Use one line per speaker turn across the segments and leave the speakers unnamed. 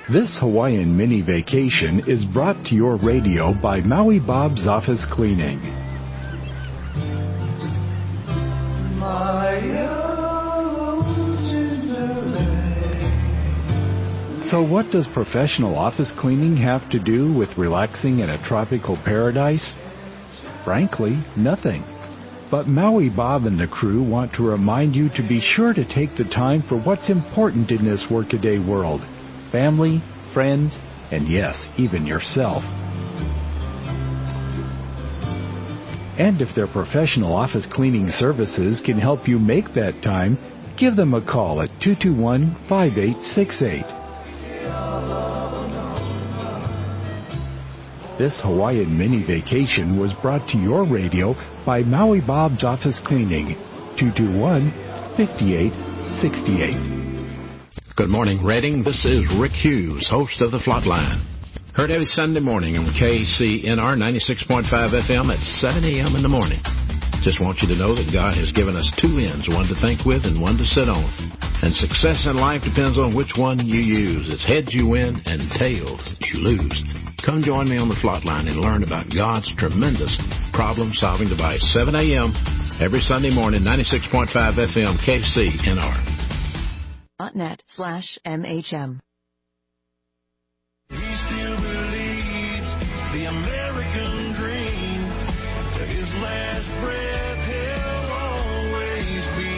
This Hawaiian mini vacation is brought to your radio by Maui Bob's Office Cleaning. So what does professional office cleaning have to do with relaxing in a tropical paradise? Frankly, nothing. But Maui Bob and the crew want to remind you to be sure to take the time for what's important in this workaday world. Family, friends, and yes, even yourself. And if their professional office cleaning services can help you make that time, give them a call at 221-5868. This Hawaiian mini vacation was brought to your radio by Maui Bob's Office Cleaning, 221-5868.
Good morning, Redding. This is Rick Hughes, host of The Flatline. Heard every Sunday morning on KCNR 96.5 FM at 7 a.m. in the morning. Just want you to know that God has given us two ends, one to think with and one to sit on. And success in life depends on which one you use. It's heads you win and tails you lose. Come join me on the Flatline and learn about God's tremendous problem-solving device. 7 a.m. every Sunday morning, 96.5 FM, KCNR.
.net/MHM.
He still believes the American dream, that his last breath he'll always be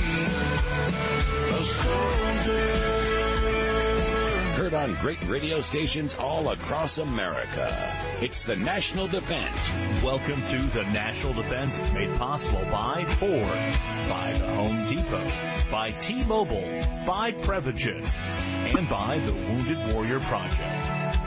a soldier.
Heard on great radio stations all across America. It's the National Defense.
Welcome to the National Defense, made possible by Ford, by the Home Depot, by T-Mobile, by Prevagen, and by the Wounded Warrior Project.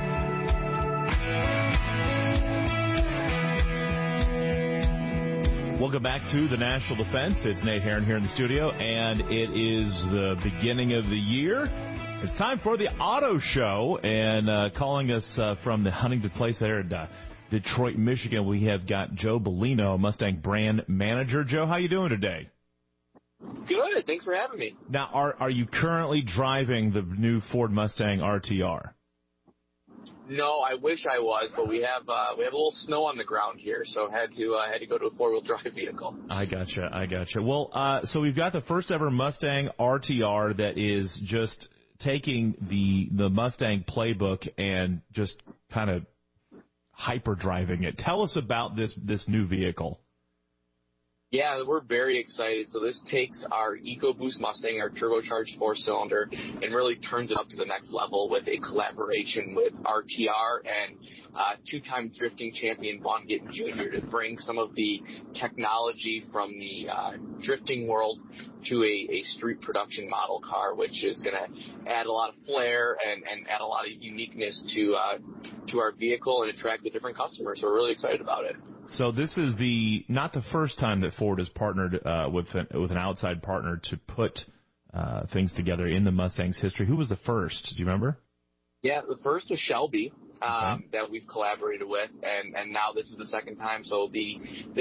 Welcome back to the National Defense. It's Nate Herron here in the studio, and it is the beginning of the year. It's time for the Auto Show, and calling us from the Huntington Place there in Detroit, Michigan, we have got Joe Bellino, Mustang brand manager. Joe, how you doing today?
Good. Thanks for having me.
Now, are you currently driving the new Ford Mustang RTR?
No, I wish I was, but we have a little snow on the ground here, so had to go to a 4-wheel drive vehicle.
I gotcha. Well, so we've got the first ever Mustang RTR that is just taking the Mustang playbook and just kind of hyper driving it. Tell us about this new vehicle.
Yeah, we're very excited. So this takes our EcoBoost Mustang, our turbocharged 4-cylinder, and really turns it up to the next level with a collaboration with RTR and two-time drifting champion Vaughn Gittin Jr. to bring some of the technology from the drifting world to a street production model car, which is going to add a lot of flair and add a lot of uniqueness to our vehicle and attract the different customers. So we're really excited about it.
So this is not the first time that Ford has partnered with an outside partner to put things together in the Mustang's history. Who was the first? Do you remember?
Yeah, the first was Shelby that we've collaborated with, and now this is the second time. So the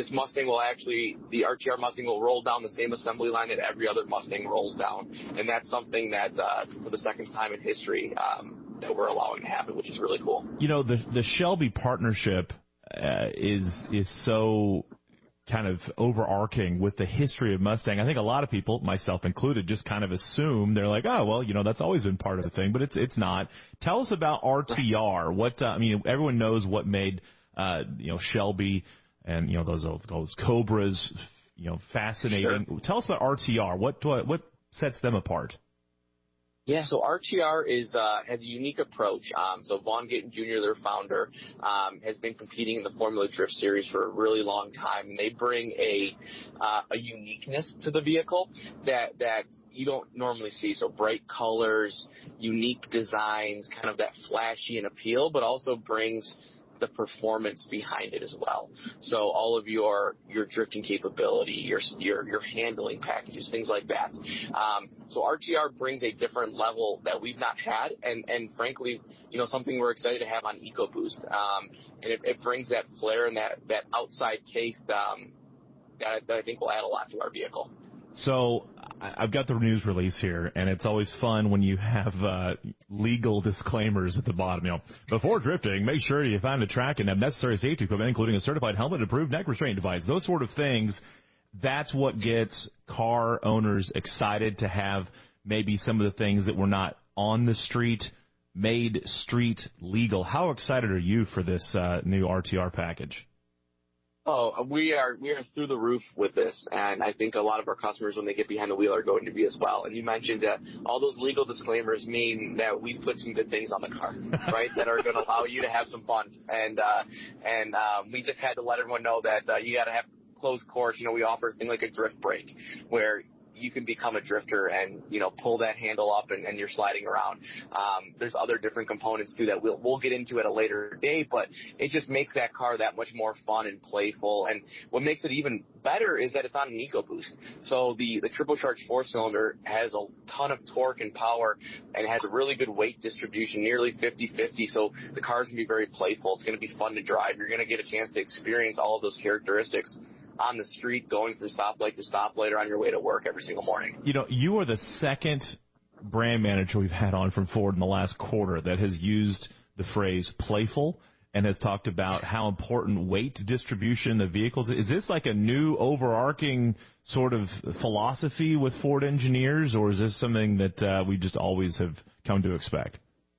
RTR Mustang will roll down the same assembly line that every other Mustang rolls down, and that's something that for the second time in history that we're allowing to happen, which is really cool.
You know, the Shelby partnership is so kind of overarching with the history of Mustang. I think a lot of people, myself included, just kind of assume they're like, oh, well, that's always been part of the thing, but it's not. Tell us about RTR. What everyone knows what made Shelby and those Cobras fascinating. Sure. Tell us about RTR. What sets them apart?
Yeah, so RTR has a unique approach. So Vaughn Gittin Jr., their founder, has been competing in the Formula Drift Series for a really long time, and they bring a uniqueness to the vehicle that you don't normally see. So bright colors, unique designs, kind of that flashy and appeal, but also brings the performance behind it as well. So all of your drifting capability, your handling packages, things like that. So RTR brings a different level that we've not had, and frankly, something we're excited to have on EcoBoost. And it brings that flair and that outside taste that I think will add a lot to our vehicle.
So I've got the news release here, and it's always fun when you have legal disclaimers at the bottom. You know, before drifting, make sure you find a track and have necessary safety equipment, including a certified helmet and approved neck restraint device. Those sort of things. That's what gets car owners excited to have maybe some of the things that were not on the street made street legal. How excited are you for this new RTR package?
Oh, we are through the roof with this, and I think a lot of our customers, when they get behind the wheel, are going to be as well. And you mentioned that all those legal disclaimers mean that we've put some good things on the car, right, that are going to allow you to have some fun. And we just had to let everyone know that you got to have closed course. You know, we offer a thing like a drift brake, where you can become a drifter and, you know, pull that handle up and you're sliding around. There's other different components too that we'll get into at a later date, but it just makes that car that much more fun and playful. And what makes it even better is that it's on an EcoBoost. So the turbocharged 4-cylinder has a ton of torque and power and has a really good weight distribution, nearly 50-50. So the car's going to be very playful. It's going to be fun to drive. You're going to get a chance to experience all of those characteristics on the street, going from stoplight to stoplight, or on your way to work every single morning.
You know, you are the second brand manager we've had on from Ford in the last quarter that has used the phrase playful and has talked about how important weight distribution in the vehicles is. Is this like a new overarching sort of philosophy with Ford engineers, or is this something that we just always have come to expect?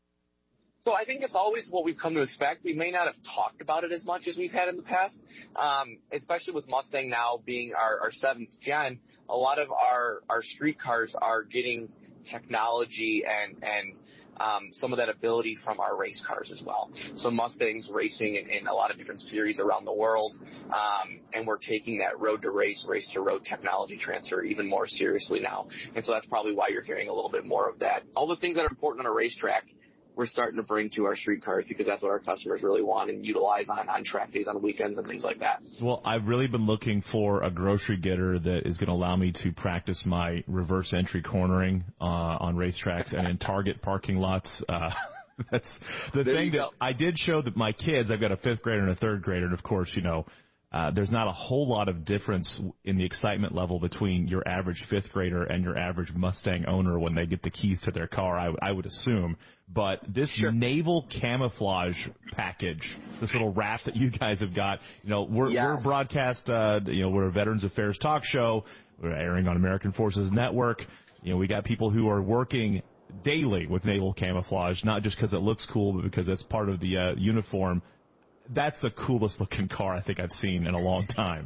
So I think it's always what we've come to expect. We may not have talked about it as much as we've had in the past, especially with Mustang now being our 7th gen. A lot of our street cars are getting technology and some of that ability from our race cars as well. So Mustang's racing in a lot of different series around the world, and we're taking that road to race, race to road technology transfer even more seriously now. And so that's probably why you're hearing a little bit more of that. All the things that are important on a racetrack, we're starting to bring to our street cars because that's what our customers really want and utilize on track days, on weekends, and things like that.
Well, I've really been looking for a grocery getter that is going to allow me to practice my reverse entry cornering on racetracks and in Target parking lots. That's the thing that I did show that my kids. I've got a 5th grader and a 3rd grader, and of course, you know, there's not a whole lot of difference in the excitement level between your average 5th grader and your average Mustang owner when they get the keys to their car, I would assume. But this naval camouflage package, this little wrap that you guys have got, you know, we're broadcast, we're a Veterans Affairs talk show. We're airing on American Forces Network. You know, we got people who are working daily with naval camouflage, not just because it looks cool, but because it's part of the uniform. That's the coolest looking car I think I've seen in a long time.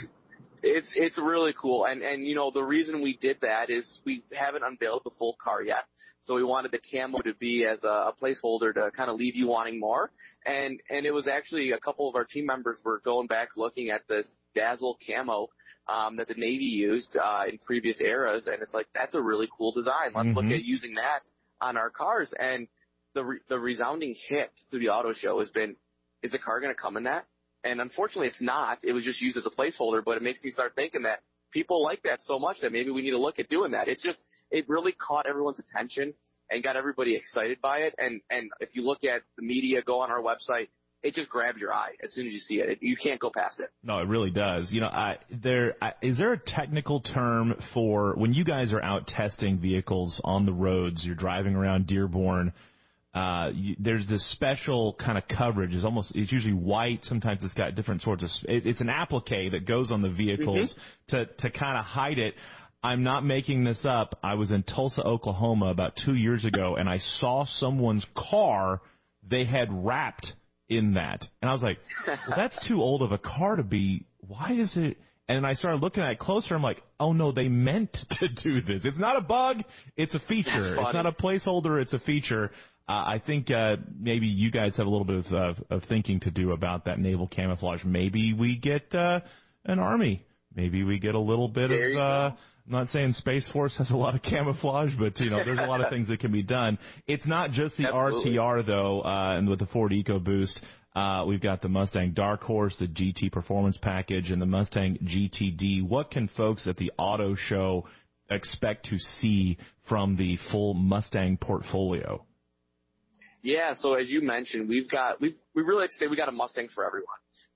It's really cool. And you know, the reason we did that is we haven't unveiled the full car yet. So we wanted the camo to be as a placeholder to kind of leave you wanting more. And it was actually a couple of our team members were going back looking at this Dazzle camo that the Navy used in previous eras. And it's like, that's a really cool design. Let's look at using that on our cars. And the resounding hit through the auto show has been, is the car going to come in that? And unfortunately, it's not. It was just used as a placeholder, but it makes me start thinking that people like that so much that maybe we need to look at doing that. It really caught everyone's attention and got everybody excited by it. And if you look at the media, go on our website, it just grabs your eye as soon as you see it. You can't go past it.
No, it really does. You know, is there a technical term for when you guys are out testing vehicles on the roads, you're driving around Dearborn, there's this special kind of coverage. It's usually white. Sometimes it's got different sorts of. It's an applique that goes on the vehicles to kind of hide it. I'm not making this up. I was in Tulsa, Oklahoma about 2 years ago, and I saw someone's car they had wrapped in that, and I was like, well, that's too old of a car to be. Why is it? And I started looking at it closer. I'm like, oh, no, they meant to do this. It's not a bug. It's a feature. It's not a placeholder. It's a feature. I think maybe you guys have a little bit of thinking to do about that naval camouflage. Maybe we get an Army. Maybe we get a little bit of I'm not saying Space Force has a lot of camouflage, but, you know, there's a lot of things that can be done. It's not just the RTR, though, and with the Ford EcoBoost. We've got the Mustang Dark Horse, the GT Performance Package, and the Mustang GTD. What can folks at the auto show expect to see from the full Mustang portfolio?
Yeah, so as you mentioned, we really like to say we got a Mustang for everyone.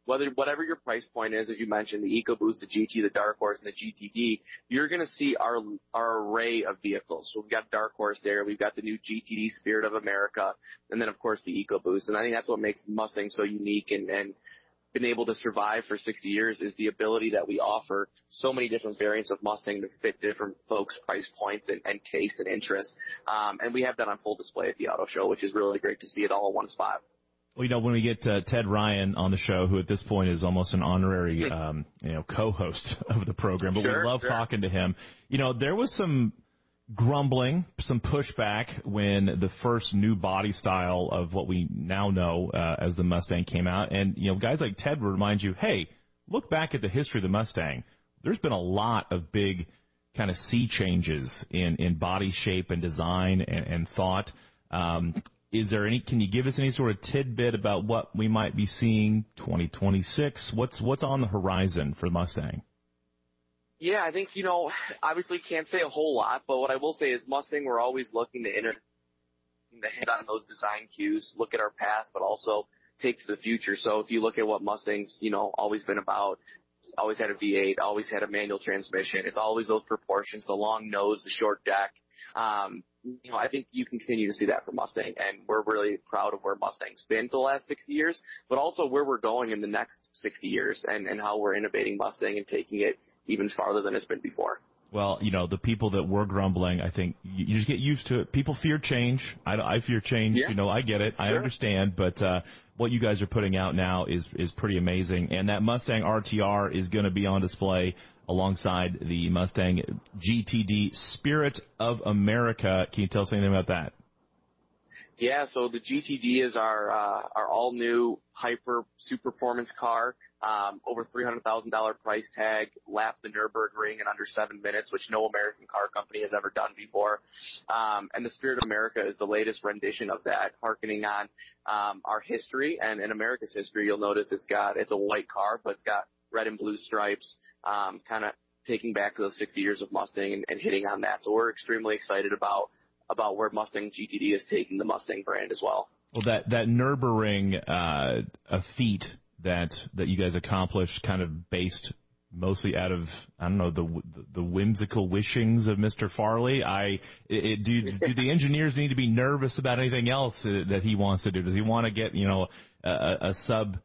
whatever your price point is, as you mentioned, the EcoBoost, the GT, the Dark Horse, and the GTD, you're going to see our array of vehicles. So we've got Dark Horse there. We've got the new GTD Spirit of America, and then, of course, the EcoBoost. And I think that's what makes Mustang so unique and been able to survive for 60 years is the ability that we offer so many different variants of Mustang to fit different folks' price points and taste and interest. And we have that on full display at the auto show, which is really great to see it all in one spot.
Well, when we get Ted Ryan on the show, who at this point is almost an honorary, co-host of the program, but we love talking to him. There was some grumbling, some pushback when the first new body style of what we now know as the Mustang came out. And, guys like Ted would remind you, hey, look back at the history of the Mustang. There's been a lot of big kind of sea changes in body shape and design and thought. Can you give us any sort of tidbit about what we might be seeing 2026? What's on the horizon for Mustang?
Yeah, I think, obviously can't say a whole lot, but what I will say is Mustang, we're always looking to hit on those design cues, look at our past, but also take to the future. So if you look at what Mustang's, always been about, always had a V8, always had a manual transmission. It's always those proportions, the long nose, the short deck. I think you can continue to see that for Mustang, and we're really proud of where Mustang's been for the last 60 years, but also where we're going in the next 60 years and how we're innovating Mustang and taking it even farther than it's been before.
Well, the people that were grumbling, I think you just get used to it. People fear change. I fear change.
Yeah.
I get it. Sure. I understand. But what you guys are putting out now is pretty amazing. And that Mustang RTR is going to be on display alongside the Mustang GTD Spirit of America. Can you tell us anything about that?
Yeah, so the GTD is our all-new hyper super performance car, over $300,000 price tag, lapped the Nürburgring in under 7 minutes, which no American car company has ever done before. And the Spirit of America is the latest rendition of that, harkening on our history and in America's history. You'll notice it's a white car, but it's got red and blue stripes, kind of taking back to those 60 years of Mustang and hitting on that. So we're extremely excited about where Mustang GTD is taking the Mustang brand as well.
Well, that Nürburgring a feat that you guys accomplished, kind of based mostly out of, I don't know, the whimsical wishings of Mr. Farley. Do the engineers need to be nervous about anything else that he wants to do? Does he want to get a sub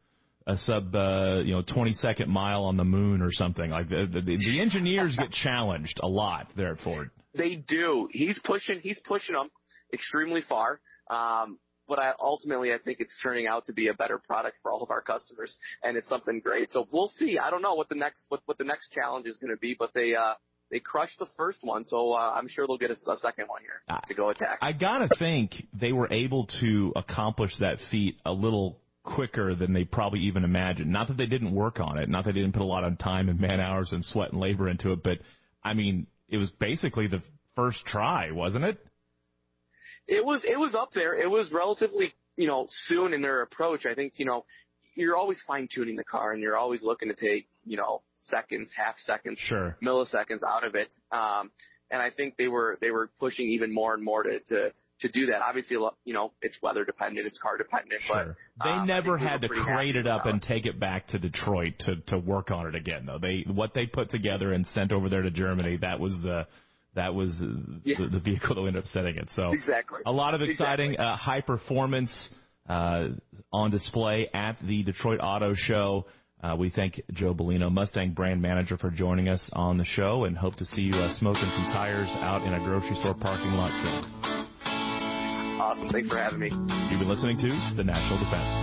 20-second mile on the moon or something? Like the engineers get challenged a lot there at Ford.
They do. He's pushing them extremely far. But ultimately, I think it's turning out to be a better product for all of our customers, and it's something great. So we'll see. I don't know what the next challenge is going to be, but they crushed the first one, so I'm sure they'll get a second one here to go attack.
I gotta think they were able to accomplish that feat a little quicker than they probably even imagined. Not that they didn't work on it, not that they didn't put a lot of time and man hours and sweat and labor into it, but I mean, it was basically the first try, wasn't it?
It was up there. It was relatively, soon in their approach. I think, you're always fine-tuning the car, and you're always looking to take, seconds, half seconds,
sure,
milliseconds out of it. And I think they were pushing even more and more to do that. Obviously, it's weather dependent, it's car dependent,
sure. But they never had to crate it up and take it back to Detroit to work on it again, though. What they put together and sent over there to Germany, that was the vehicle that ended up setting it. So
exactly.
A lot of exciting high performance on display at the Detroit Auto Show. We thank Joe Bellino, Mustang brand manager, for joining us on the show, and hope to see you smoking some tires out in a grocery store parking lot soon.
Awesome. Thanks for having me.
You've been listening to The National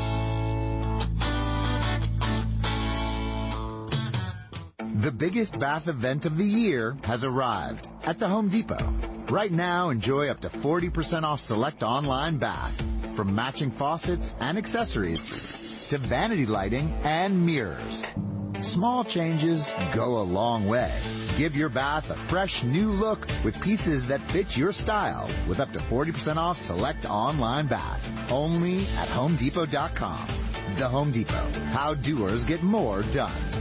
Defense.
The biggest bath event of the year has arrived at the Home Depot. Right now, enjoy up to 40% off select online bath, from matching faucets and accessories to vanity lighting and mirrors. Small changes go a long way. Give your bath a fresh new look with pieces that fit your style, with up to 40% off select online bath. Only at HomeDepot.com. The Home Depot. How doers get more done.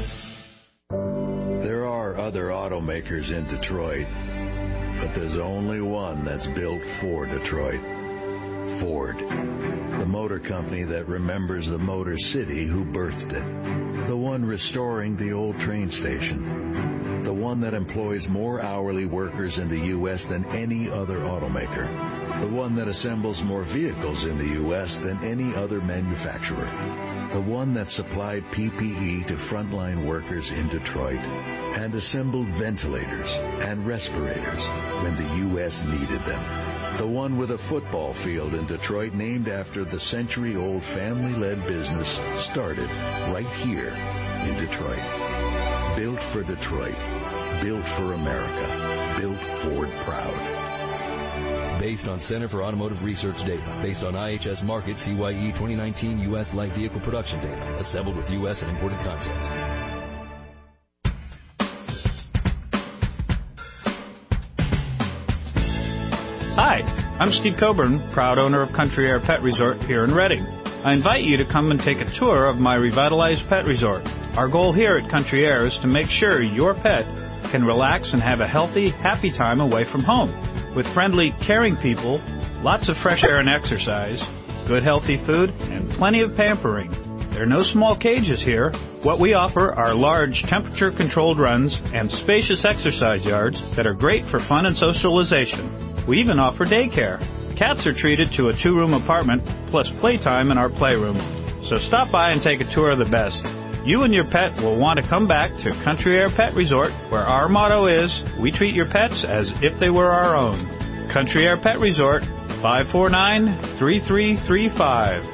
There are other automakers in Detroit, but there's only one that's built for Detroit. Ford. The the motor company that remembers the Motor City who birthed it. The one restoring the old train station. The one that employs more hourly workers in the U.S. than any other automaker. The one that assembles more vehicles in the U.S. than any other manufacturer. The one that supplied PPE to frontline workers in Detroit and assembled ventilators and respirators when the U.S. needed them. The one with a football field in Detroit named after the century-old family-led business started right here in Detroit. Built for Detroit. Built for America. Built Ford proud.
Based on Center for Automotive Research data. Based on IHS Markit CYE 2019 U.S. light vehicle production data. Assembled with U.S. and imported content.
Hi, I'm Steve Coburn, proud owner of Country Air Pet Resort here in Reading. I invite you to come and take a tour of my revitalized pet resort. Our goal here at Country Air is to make sure your pet can relax and have a healthy, happy time away from home. With friendly, caring people, lots of fresh air and exercise, good healthy food, and plenty of pampering. There are no small cages here. What we offer are large temperature-controlled runs and spacious exercise yards that are great for fun and socialization. We even offer daycare. Cats are treated to a 2-room apartment plus playtime in our playroom. So stop by and take a tour of the best. You and your pet will want to come back to Country Air Pet Resort, where our motto is, we treat your pets as if they were our own. Country Air Pet Resort, 549-3335.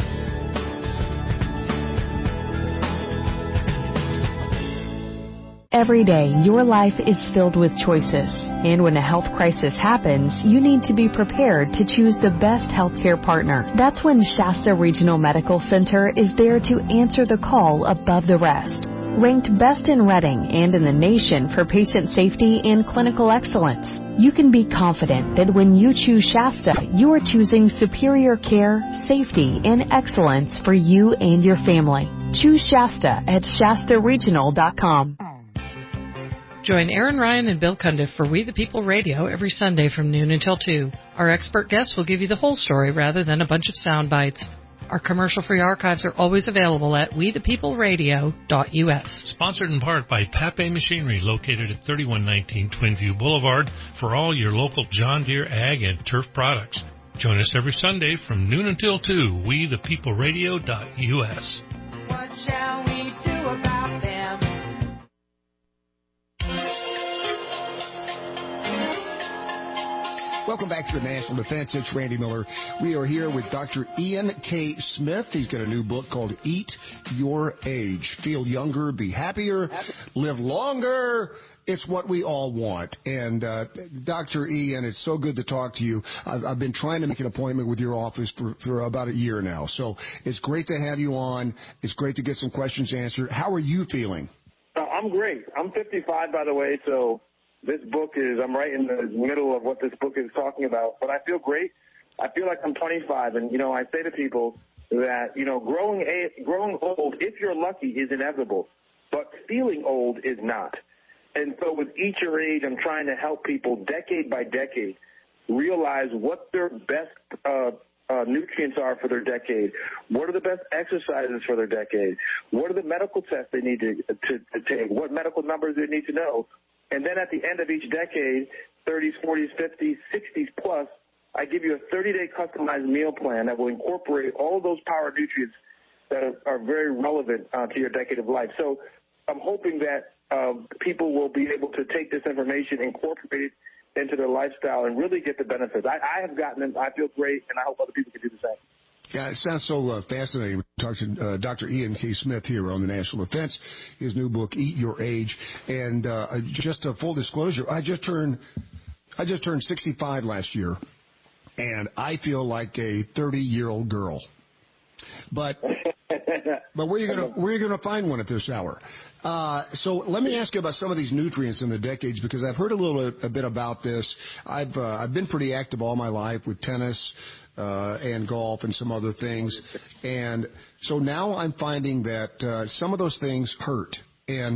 Every day, your life is filled with choices. And when a health crisis happens, you need to be prepared to choose the best healthcare partner. That's when Shasta Regional Medical Center is there to answer the call above the rest. Ranked best in Reading and in the nation for patient safety and clinical excellence, you can be confident that when you choose Shasta, you are choosing superior care, safety, and excellence for you and your family. Choose Shasta at ShastaRegional.com.
Join Aaron Ryan and Bill Cundiff for We the People Radio every Sunday from noon until 2. Our expert guests will give you the whole story rather than a bunch of sound bites. Our commercial-free archives are always available at wethepeopleradio.us.
Sponsored in part by Pape Machinery, located at 3119 Twinview Boulevard, for all your local John Deere ag and turf products. Join us every Sunday from noon until 2, wethepeopleradio.us.
What shall we do about them?
Welcome back to the National Defense. It's Randy Miller. We are here with Dr. Ian K. Smith. He's got a new book called Eat Your Age. Feel younger, be happier, live longer. It's what we all want. And Dr. Ian, it's so good to talk to you. I've been trying to make an appointment with your office for about a year now. So it's great to have you on. It's great to get some questions answered. How are you feeling?
I'm great. I'm 55, by the way, so this book I'm right in the middle of what this book is talking about, but I feel great. I feel like I'm 25, and, I say to people that, growing old, if you're lucky, is inevitable, but feeling old is not. And so with Eat Your Age, I'm trying to help people decade by decade realize what their best nutrients are for their decade. What are the best exercises for their decade? What are the medical tests they need to take? What medical numbers they need to know? And then at the end of each decade, 30s, 40s, 50s, 60s plus, I give you a 30-day customized meal plan that will incorporate all of those power nutrients that are very relevant to your decade of life. So I'm hoping that people will be able to take this information, incorporate it into their lifestyle, and really get the benefits. I have gotten them. I feel great, and I hope other people can do the same.
Yeah, it sounds so fascinating. We talked to Dr. Ian K. Smith here on the National Defense, his new book, Eat Your Age. And just a full disclosure, I just turned 65 last year, and I feel like a 30-year-old girl. But where are you gonna find one at this hour? So let me ask you about some of these nutrients in the decades, because I've heard a bit about this. I've been pretty active all my life with tennis and golf and some other things, and so now I'm finding that some of those things hurt. And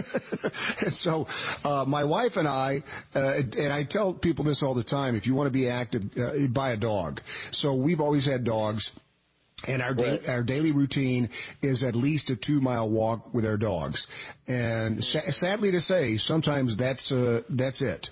so my wife and I tell people this all the time: if you want to be active, buy a dog. So we've always had dogs. And our daily routine is at least a 2-mile walk with our dogs. And sadly to say, sometimes that's it.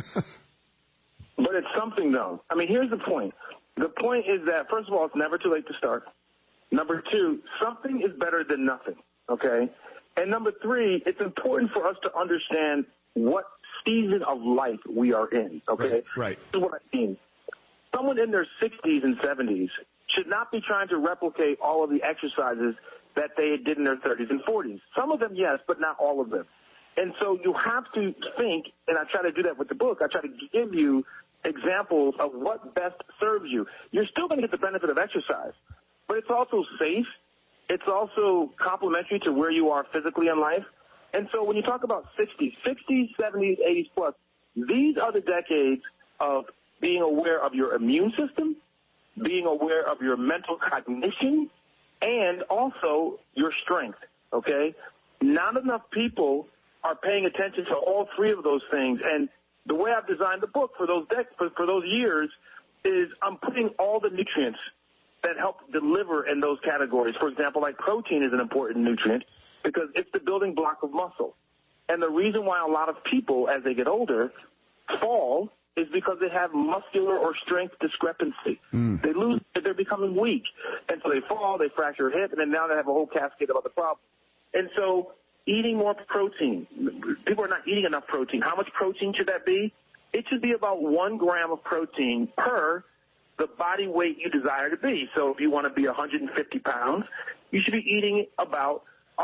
But it's something, though. I mean, here's the point. The point is that, first of all, it's never too late to start. Number 2, something is better than nothing, okay? And number 3, it's important for us to understand what season of life we are in, okay?
Right.
This is what I mean. Someone in their 60s and 70s should not be trying to replicate all of the exercises that they did in their 30s and 40s. Some of them, yes, but not all of them. And so you have to think, and I try to do that with the book, I try to give you examples of what best serves you. You're still going to get the benefit of exercise, but it's also safe. It's also complementary to where you are physically in life. And so when you talk about 60s, 70s, 80s plus, these are the decades of being aware of your immune system, being aware of your mental cognition, and also your strength, okay? Not enough people are paying attention to all 3 of those things. And the way I've designed the book for those for those years is I'm putting all the nutrients that help deliver in those categories. For example, like protein is an important nutrient because it's the building block of muscle. And the reason why a lot of people, as they get older, fall is because they have muscular or strength discrepancy. They lose, they're becoming weak. And so they fall, they fracture a hip, and then now they have a whole cascade of other problems. And so eating more protein. People are not eating enough protein. How much protein should that be? It should be about 1 gram of protein per the body weight you desire to be. So if you want to be 150 pounds, you should be eating about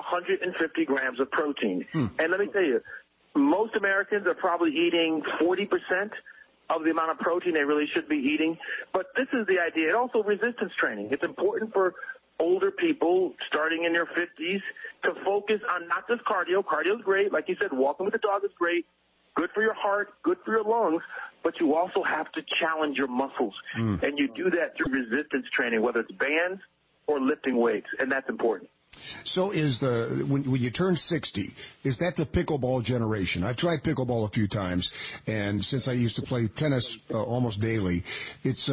150 grams of protein. And let me tell you, most Americans are probably eating 40% of the amount of protein they really should be eating. But this is the idea. It also resistance training. It's important for older people starting in their 50s to focus on not just cardio. Cardio is great. Like you said, walking with the dog is great. Good for your heart, good for your lungs, but you also have to challenge your muscles. And you do that through resistance training, whether it's bands or lifting weights, and that's important.
So when you turn 60, is that the pickleball generation? I've tried pickleball a few times, and since I used to play tennis almost daily, it's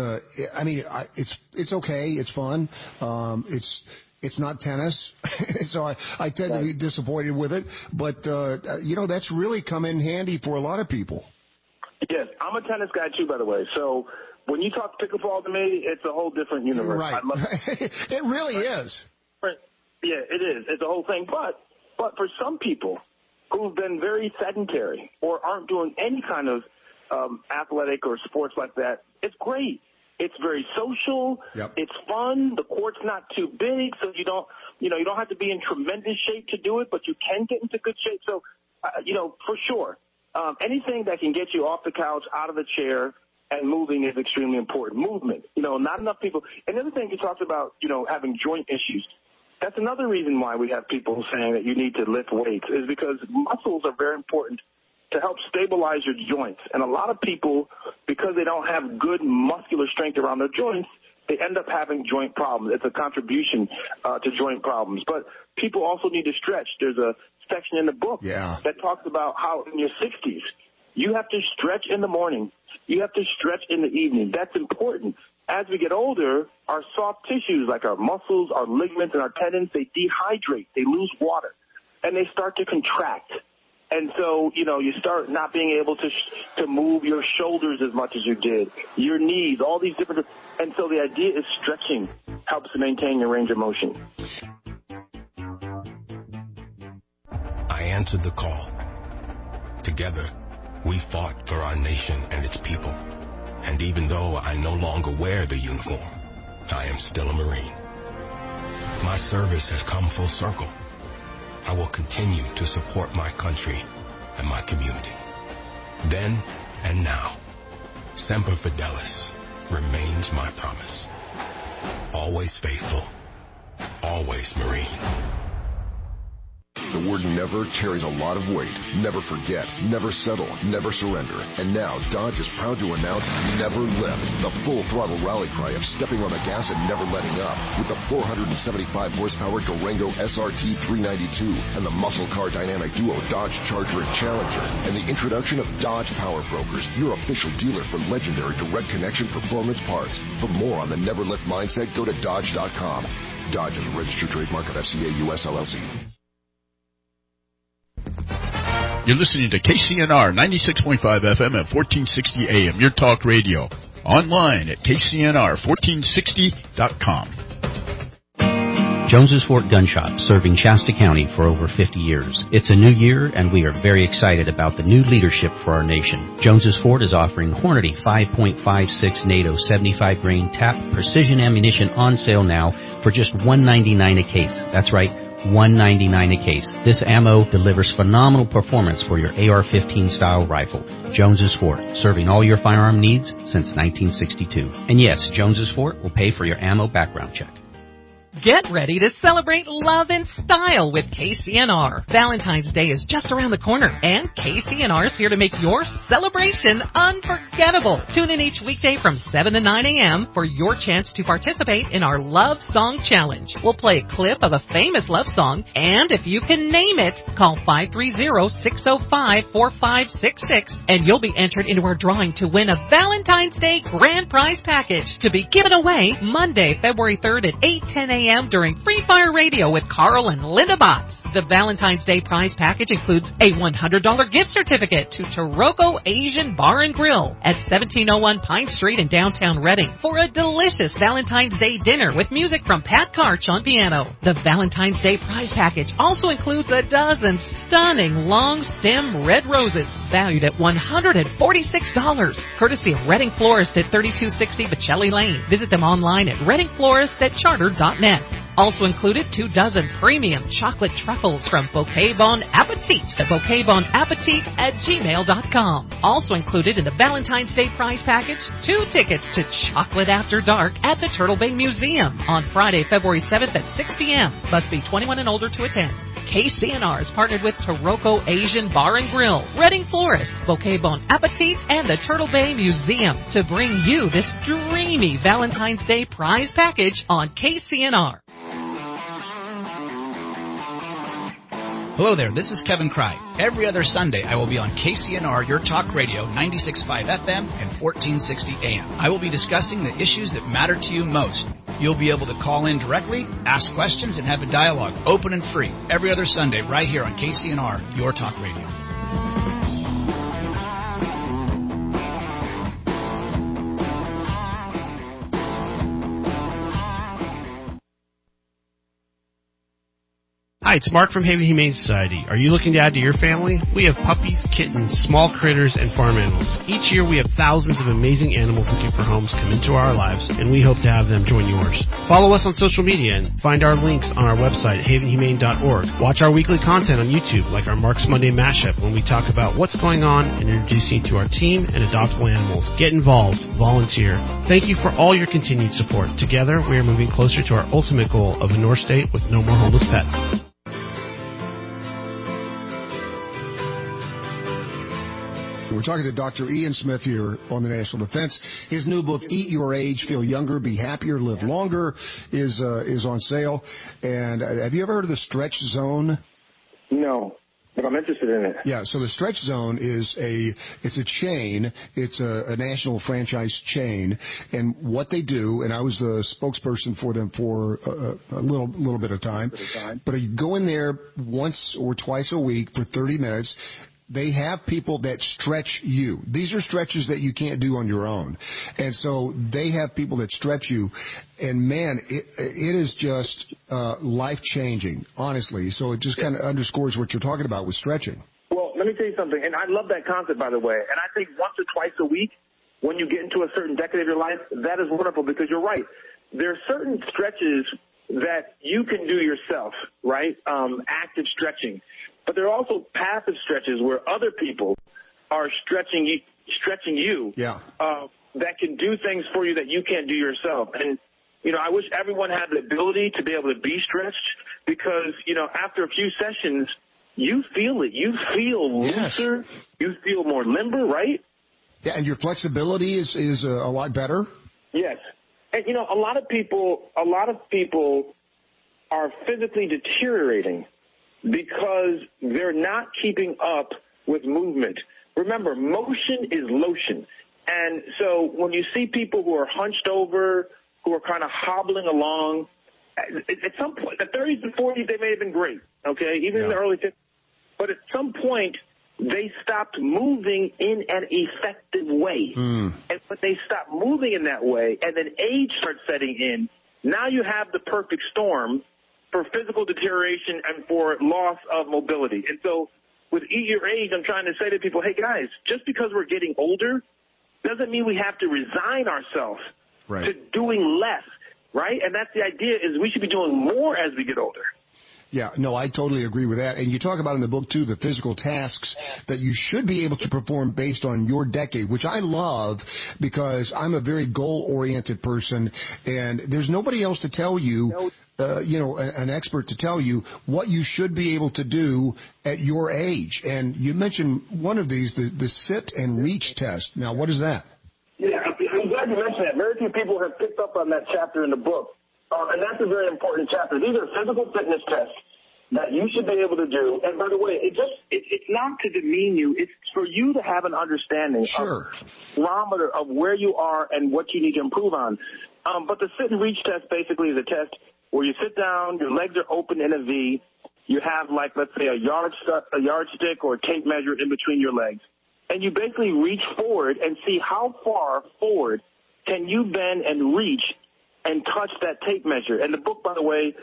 okay, it's fun, it's not tennis, so I tend to be disappointed with it, but that's really come in handy for a lot of people.
Yes, I'm a tennis guy too, by the way, so when you talk pickleball to me, it's a whole different universe.
Right.
I love it.
It really is.
Yeah, it is. It's a whole thing. But for some people who've been very sedentary or aren't doing any kind of athletic or sports like that, it's great. It's very social.
Yep.
It's fun. The court's not too big, so you don't have to be in tremendous shape to do it, but you can get into good shape. So, for sure, anything that can get you off the couch, out of the chair, and moving is extremely important. Movement. Not enough people. And the other thing you talked about, having joint issues. That's another reason why we have people saying that you need to lift weights is because muscles are very important to help stabilize your joints. And a lot of people, because they don't have good muscular strength around their joints, they end up having joint problems. It's a contribution to joint problems. But people also need to stretch. There's a section in the book that talks about how in your 60s, you have to stretch in the morning. You have to stretch in the evening. That's important. As we get older, our soft tissues, like our muscles, our ligaments, and our tendons, they dehydrate. They lose water, and they start to contract. And so, you start not being able to move your shoulders as much as you did, your knees, all these different. And so the idea is stretching helps to maintain your range of motion.
I answered the call. Together, we fought for our nation and its people. And even though I no longer wear the uniform, I am still a Marine. My service has come full circle. I will continue to support my country and my community. Then and now, Semper Fidelis remains my promise. Always faithful, always Marine.
The word never carries a lot of weight. Never forget, never settle, never surrender. And now Dodge is proud to announce Never Lift, the full throttle rally cry of stepping on the gas and never letting up. With the 475 horsepower Durango SRT 392 and the muscle car dynamic duo Dodge Charger and Challenger, and the introduction of Dodge Power Brokers, your official dealer for legendary direct connection performance parts. For more on the Never Lift mindset, go to Dodge.com. Dodge is a registered trademark of FCA US LLC.
You're listening to KCNR 96.5 FM at 1460 AM, your talk radio. Online at KCNR1460.com.
Jones's Fort Gun Shop, serving Shasta County for over 50 years. It's a new year, and we are very excited about the new leadership for our nation. Jones's Fort is offering Hornady 5.56 NATO 75 grain tap precision ammunition on sale now for just $1.99 a case. That's right, $1.99 a case. This ammo delivers phenomenal performance for your AR-15 style rifle. Jones's Fort, serving all your firearm needs since 1962. And yes, Jones's Fort will pay for your ammo background check.
Get ready to celebrate love and style with KCNR. Valentine's Day is just around the corner, and KCNR is here to make your celebration unforgettable. Tune in each weekday from 7 to 9 a.m. for your chance to participate in our Love Song Challenge. We'll play a clip of a famous love song, and if you can name it, call 530-605-4566, and you'll be entered into our drawing to win a Valentine's Day grand prize package to be given away Monday, February 3rd at 8:10 a.m. during Free Fire Radio with Carl and Linda Botts. The Valentine's Day prize package includes a $100 gift certificate to Taroko Asian Bar and Grill at 1701 Pine Street in downtown Reading for a delicious Valentine's Day dinner with music from Pat Karch on piano. The Valentine's Day prize package also includes a dozen stunning long stem red roses valued at $146, courtesy of Reading Florist at 3260 Bocelli Lane. Visit them online at readingflorist@charter.net. Also included 2 dozen premium chocolate truffles from Bouquet Bon Appetit at bouquetbonappetit@gmail.com. Also included in the Valentine's Day prize package, 2 tickets to Chocolate After Dark at the Turtle Bay Museum on Friday, February 7th at 6 p.m. Must be 21 and older to attend. KCNR is partnered with Taroko Asian Bar and Grill, Reading Florist, Bouquet Bon Appetit, and the Turtle Bay Museum to bring you this dreamy Valentine's Day prize package on KCNR.
Hello there, this is Kevin Cry. Every other Sunday, I will be on KCNR, your talk radio, 96.5 FM and 1460 AM. I will be discussing the issues that matter to you most. You'll be able to call in directly, ask questions, and have a dialogue, open and free, every other Sunday right here on KCNR, your talk radio.
Hi, it's Mark from Haven Humane Society. Are you looking to add to your family? We have puppies, kittens, small critters, and farm animals. Each year we have thousands of amazing animals looking for homes come into our lives, and we hope to have them join yours. Follow us on social media and find our links on our website, havenhumane.org. Watch our weekly content on YouTube, like our Mark's Monday Mashup, when we talk about what's going on and introduce you to our team and adoptable animals. Get involved. Volunteer. Thank you for all your continued support. Together, we are moving closer to our ultimate goal of a North State with no more homeless pets.
We're talking to Dr. Ian Smith here on the National Defense. His new book, Eat Your Age, Feel Younger, Be Happier, Live Longer, is on sale. And have you ever heard of the Stretch Zone?
No, but I'm interested in it.
Yeah, so the Stretch Zone is a chain. It's a national franchise chain. And what they do, and I was the spokesperson for them for a little bit of time, but you go in there once or twice a week for 30 minutes. They have people that stretch you. These are stretches that you can't do on your own. And so they have people that stretch you. And, man, it is just life-changing, honestly. So it just kind of underscores what you're talking about with stretching.
Well, let me tell you something. And I love that concept, by the way. And I think once or twice a week, when you get into a certain decade of your life, that is wonderful because you're right. There are certain stretches that you can do yourself, right? Active stretching. But there are also passive stretches where other people are stretching you
yeah.
that can do things for you that you can't do yourself. And I wish everyone had the ability to be able to be stretched because, after a few sessions, you feel it. You feel looser. Yes. You feel more limber, right?
Yeah, and your flexibility is a lot better.
Yes. And, a lot of people are physically deteriorating because they're not keeping up with movement. Remember, motion is lotion. And so when you see people who are hunched over, who are kind of hobbling along, at some point, the 30s and 40s, they may have been great, okay, even in the early 50s. But at some point, they stopped moving in an effective way. And when they stop moving in that way, and then age starts setting in, now you have the perfect storm for physical deterioration and for loss of mobility. And so with Eat Your Age, I'm trying to say to people, hey, guys, just because we're getting older doesn't mean we have to resign ourselves to doing less, right? And that's the idea, is we should be doing more as we get older.
Yeah, no, I totally agree with that. And you talk about in the book, too, the physical tasks that you should be able to perform based on your decade, which I love because I'm a very goal-oriented person, and there's nobody else to tell you, an expert to tell you what you should be able to do at your age. And you mentioned one of these, the sit and reach test. Now, what is that?
Yeah, I'm glad you mentioned that. Very few people have picked up on that chapter in the book. And that's a very important chapter. These are physical fitness tests that you should be able to do. And by the way, it's not to demean you. It's for you to have an understanding of barometer of where you are and what you need to improve on. But the sit and reach test basically is a test where you sit down, your legs are open in a V. You have, like, let's say a yardstick or a tape measure in between your legs. And you basically reach forward and see how far forward can you bend and reach and touch that tape measure. And the book, by the way,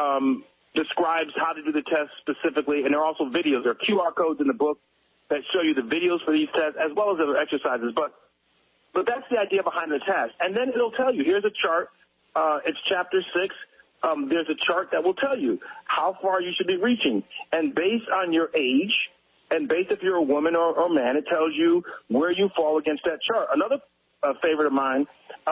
describes how to do the test specifically, and there are also videos. There are QR codes in the book that show you the videos for these tests as well as other exercises. But that's the idea behind the test. And then it'll tell you, here's a chart. It's chapter 6. There's a chart that will tell you how far you should be reaching. And based on your age, and based if you're a woman or man, it tells you where you fall against that chart. Another favorite of mine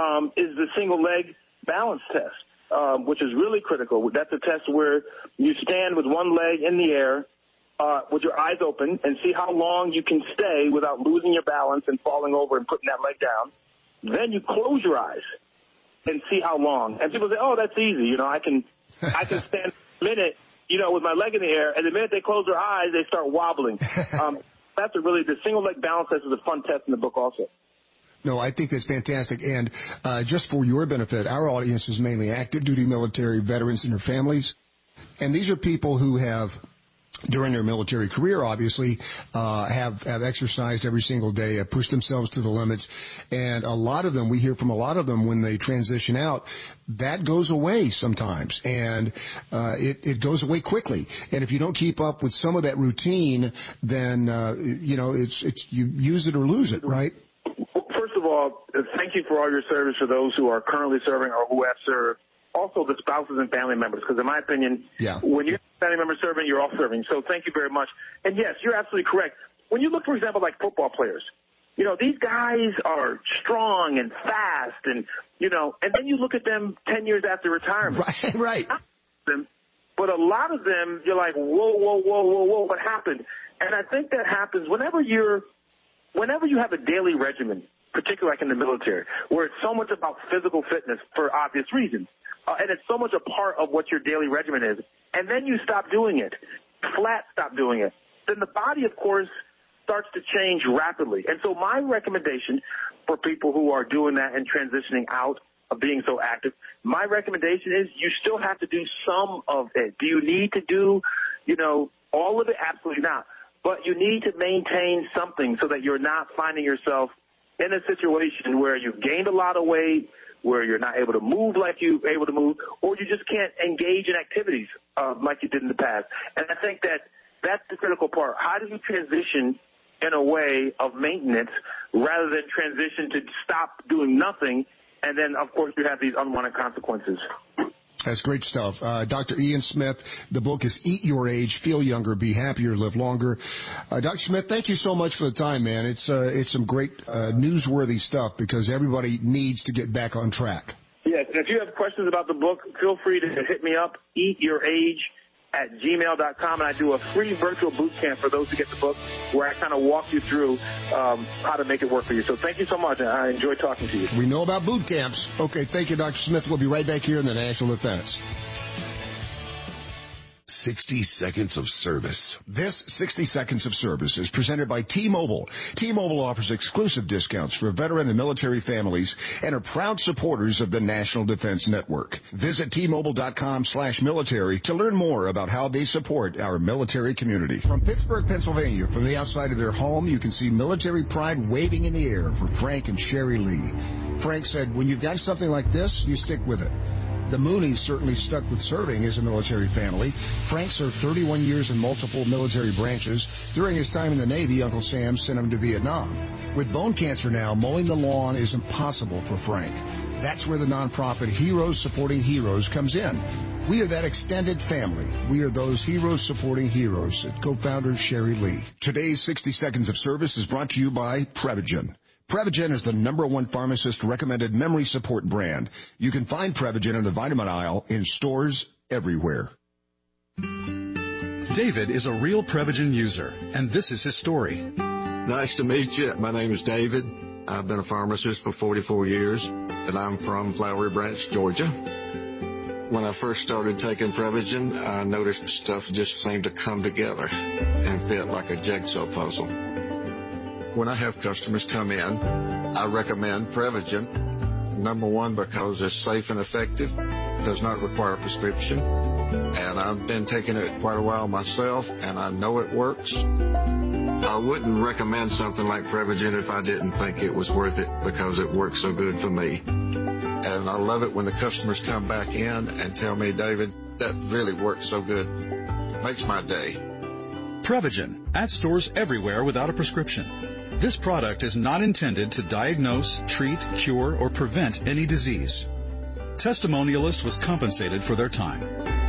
is the single leg balance test, which is really critical. That's a test where you stand with one leg in the air with your eyes open and see how long you can stay without losing your balance and falling over and putting that leg down. Then you close your eyes and see how long. And people say, oh, that's easy. I can stand a minute, with my leg in the air, and the minute they close their eyes, they start wobbling. That's the single leg balance test is a fun test in the book also.
No, I think that's fantastic. And just for your benefit, our audience is mainly active duty military veterans and their families. And these are people who have, during their military career, obviously, have exercised every single day, have pushed themselves to the limits. And a lot of them, we hear from a lot of them when they transition out, that goes away sometimes. And it goes away quickly. And if you don't keep up with some of that routine, then, it's you use it or lose it, right?
First of all, thank you for all your service for those who are currently serving or who have served. Also the spouses and family members, because in my opinion, when you have a family member serving, you're all serving. So thank you very much. And yes, you're absolutely correct. When you look, for example, like football players, these guys are strong and fast and then you look at them 10 years after retirement.
Right.
But a lot of them, you're like, whoa, what happened? And I think that happens whenever you have a daily regimen, particularly like in the military, where it's so much about physical fitness for obvious reasons. And it's so much a part of what your daily regimen is. And then you stop doing it, stop doing it. Then the body, of course, starts to change rapidly. And so my recommendation for people who are doing that and transitioning out of being so active, my recommendation is you still have to do some of it. Do you need to do, all of it? Absolutely not. But you need to maintain something so that you're not finding yourself in a situation where you've gained a lot of weight, where you're not able to move like you were able to move, or you just can't engage in activities like you did in the past. And I think that's the critical part. How do you transition in a way of maintenance rather than transition to stop doing nothing, and then, of course, you have these unwanted consequences?
That's great stuff. Dr. Ian Smith, the book is Eat Your Age, Feel Younger, Be Happier, Live Longer. Dr. Smith, thank you so much for the time, man. It's some great newsworthy stuff because everybody needs to get back on track.
Yes, And if you have questions about the book, feel free to hit me up, eatyourage@gmail.com, and I do a free virtual boot camp for those who get the book where I kind of walk you through how to make it work for you. So thank you so much, and I enjoy talking to you.
We know about boot camps. Okay, thank you, Dr. Smith. We'll be right back here in the National Defense.
60 Seconds of Service.
This 60 Seconds of Service is presented by T-Mobile. T-Mobile offers exclusive discounts for veteran and military families and are proud supporters of the National Defense Network. Visit T-Mobile.com/military to learn more about how they support our military community. From Pittsburgh, Pennsylvania, from the outside of their home, you can see military pride waving in the air for Frank and Sherry Lee. Frank said, when you've got something like this, you stick with it. The Moonies certainly stuck with serving as a military family. Frank served 31 years in multiple military branches. During his time in the Navy, Uncle Sam sent him to Vietnam. With bone cancer now, mowing the lawn is impossible for Frank. That's where the nonprofit Heroes Supporting Heroes comes in. We are that extended family. We are those heroes supporting heroes, said co-founder Sherry Lee. Today's 60 Seconds of Service is brought to you by Prevagen. Prevagen is the #1 pharmacist-recommended memory support brand. You can find Prevagen in the vitamin aisle in stores everywhere.
David is a real Prevagen user, and this is his story.
Nice to meet you. My name is David. I've been a pharmacist for 44 years, and I'm from Flowery Branch, Georgia. When I first started taking Prevagen, I noticed stuff just seemed to come together and fit like a jigsaw puzzle. When I have customers come in, I recommend Prevagen. #1, because it's safe and effective, does not require a prescription, and I've been taking it quite a while myself, and I know it works. I wouldn't recommend something like Prevagen if I didn't think it was worth it, because it works so good for me. And I love it when the customers come back in and tell me, David, that really works so good. Makes my day.
Prevagen, at stores everywhere without a prescription. This product is not intended to diagnose, treat, cure, or prevent any disease. Testimonialist was compensated for their time.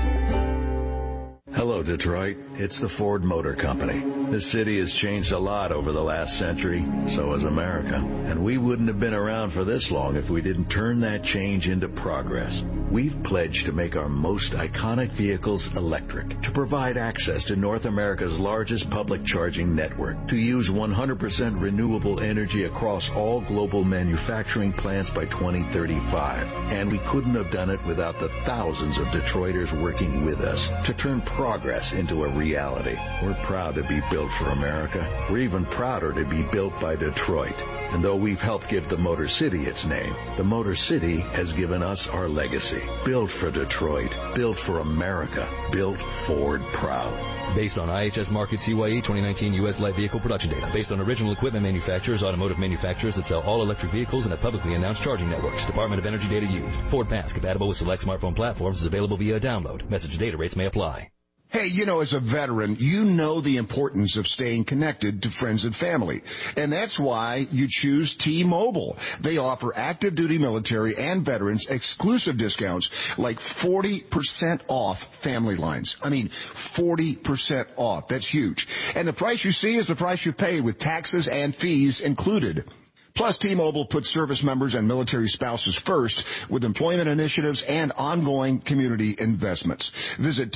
Hello, Detroit. It's the Ford Motor Company. The city has changed a lot over the last century, so has America. And we wouldn't have been around for this long if we didn't turn that change into progress. We've pledged to make our most iconic vehicles electric, to provide access to North America's largest public charging network, to use 100% renewable energy across all global manufacturing plants by 2035. And we couldn't have done it without the thousands of Detroiters working with us to turn progress into a reality. We're proud to be built for America. We're even prouder to be built by Detroit. And though we've helped give the Motor City its name, the Motor City has given us our legacy. Built for Detroit. Built for America. Built Ford proud.
Based on IHS Markit CYE 2019 U.S. light vehicle production data. Based on original equipment manufacturers, automotive manufacturers that sell all electric vehicles and have publicly announced charging networks. Department of Energy data used. Ford Pass, compatible with select smartphone platforms, is available via download. Message data rates may apply.
Hey, as a veteran, you know the importance of staying connected to friends and family. And that's why you choose T-Mobile. They offer active duty military and veterans exclusive discounts like 40% off family lines. 40% off. That's huge. And the price you see is the price you pay with taxes and fees included. Plus, T-Mobile puts service members and military spouses first with employment initiatives and ongoing community investments. Visit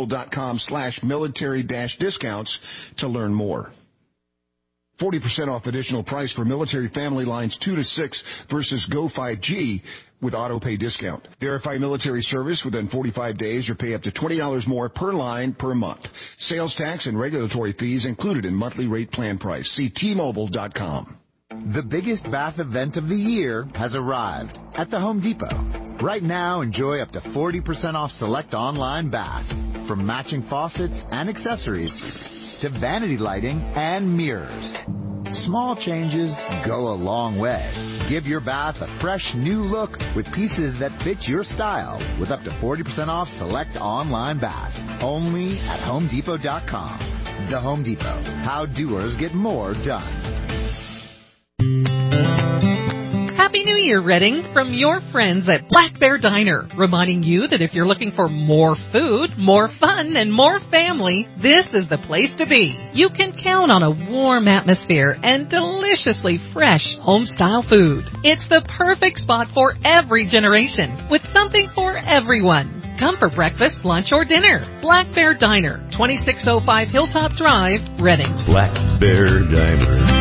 T-Mobile.com/military-discounts to learn more. 40% off additional price for military family lines 2 to 6 versus Go 5G with auto pay discount. Verify military service within 45 days or pay up to $20 more per line per month. Sales tax and regulatory fees included in monthly rate plan price. See T-Mobile.com.
The biggest bath event of the year has arrived at the Home Depot. Right now, enjoy up to 40% off select online bath, from matching faucets and accessories to vanity lighting and mirrors. Small changes go a long way. Give your bath a fresh new look with pieces that fit your style with up to 40% off select online bath. Only at HomeDepot.com. The Home Depot. How doers get more done.
Happy New Year, Reading, from your friends at Black Bear Diner, reminding you that if you're looking for more food, more fun, and more family, this is the place to be. You can count on a warm atmosphere and deliciously fresh home-style food. It's the perfect spot for every generation, with something for everyone. Come for breakfast, lunch, or dinner. Black Bear Diner, 2605 Hilltop Drive, Reading.
Black Bear Diner.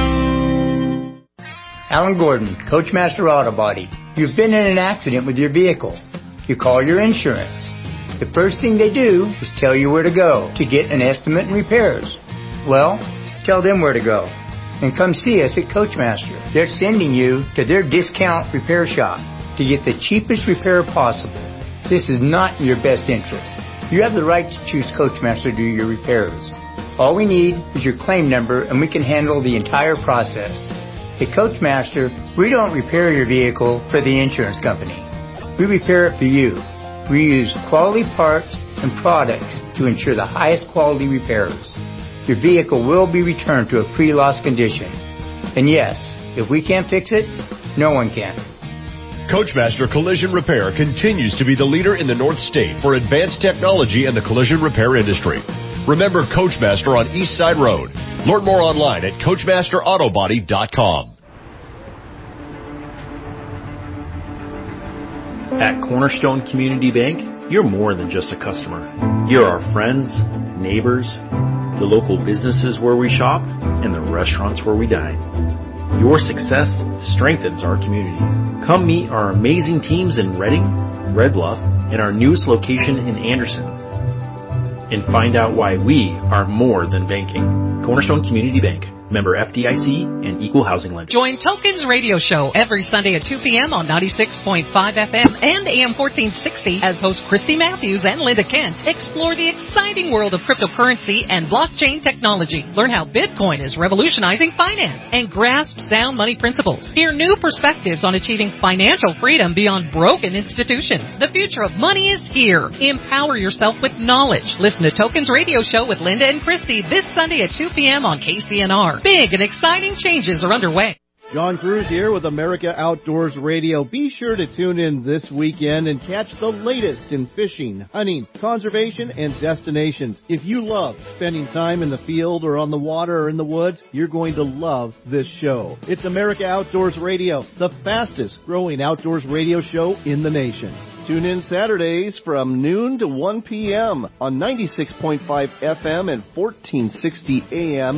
Alan Gordon, Coachmaster Auto Body. You've been in an accident with your vehicle. You call your insurance. The first thing they do is tell you where to go to get an estimate and repairs. Well, tell them where to go. And come see us at Coachmaster. They're sending you to their discount repair shop to get the cheapest repair possible. This is not in your best interest. You have the right to choose Coachmaster to do your repairs. All we need is your claim number and we can handle the entire process. At Coachmaster, we don't repair your vehicle for the insurance company. We repair it for you. We use quality parts and products to ensure the highest quality repairs. Your vehicle will be returned to a pre-loss condition. And yes, if we can't fix it, no one can.
Coachmaster Collision Repair continues to be the leader in the North State for advanced technology in the collision repair industry. Remember Coachmaster on East Side Road. Learn more online at CoachmasterAutobody.com.
At Cornerstone Community Bank, you're more than just a customer. You're our friends, neighbors, the local businesses where we shop, and the restaurants where we dine. Your success strengthens our community. Come meet our amazing teams in Reading, Red Bluff, and our newest location in Anderson. And find out why we are more than banking. Cornerstone Community Bank. Member FDIC and Equal Housing Lender.
Join Tokens Radio Show every Sunday at 2 p.m. on 96.5 FM and AM 1460 as hosts Christy Matthews and Linda Kent explore the exciting world of cryptocurrency and blockchain technology. Learn how Bitcoin is revolutionizing finance and grasp sound money principles. Hear new perspectives on achieving financial freedom beyond broken institutions. The future of money is here. Empower yourself with knowledge. Listen to Tokens Radio Show with Linda and Christy this Sunday at 2 p.m. on KCNR. Big and exciting changes are underway.
John Cruz here with America Outdoors Radio. Be sure to tune in this weekend and catch the latest in fishing, hunting, conservation, and destinations. If you love spending time in the field or on the water or in the woods, you're going to love this show. It's America Outdoors Radio, the fastest growing outdoors radio show in the nation. Tune in Saturdays from noon to 1 p.m. on 96.5 FM and 1460 AM